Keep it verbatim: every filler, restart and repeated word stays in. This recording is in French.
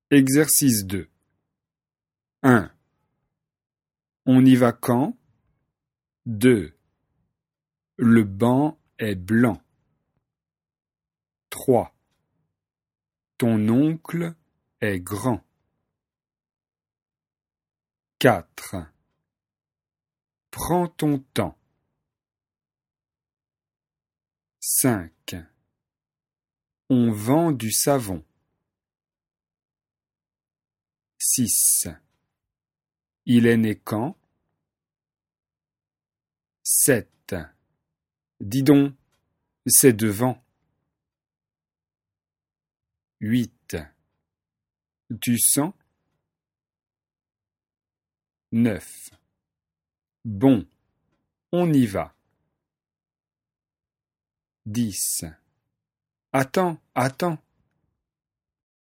Exercice deux. un. On y va quand? deux. Le banc est blanc. trois. Ton oncle est grand. quatre. Prends ton temps. cinq. On vend du savon. six. Il est né quand? sept. Dis donc, c'est devant. huit. Tu sens? neuf. Bon, on y va. dix. Attends, attends.